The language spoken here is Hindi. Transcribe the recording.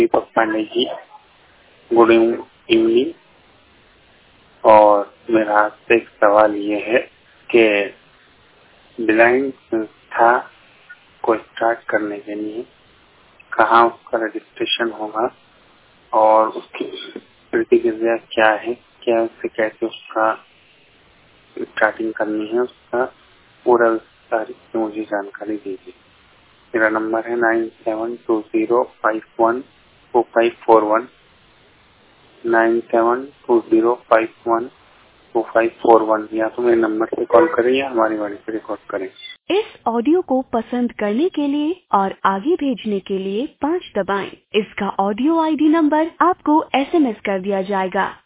दीपक पांडे जी, गुड इवनिंग। और मेरा आपसे एक सवाल ये है कि ब्लाइंड संस्था को स्टार्ट करने के लिए कहाँ उसका रजिस्ट्रेशन होगा और उसकी प्रक्रिया क्या है, क्या उससे कैसे उसका स्टार्टिंग करनी है, उसका पूरा विस्तार से मुझे जानकारी दीजिए। मेरा नंबर है 9720512541, 9720512541, या तो मेरे नंबर पे कॉल करें या हमारी वाणी पे रिकॉर्ड करें। इस ऑडियो को पसंद करने के लिए और आगे भेजने के लिए 5 दबाएं। इसका ऑडियो आईडी नंबर आपको SMS कर दिया जाएगा।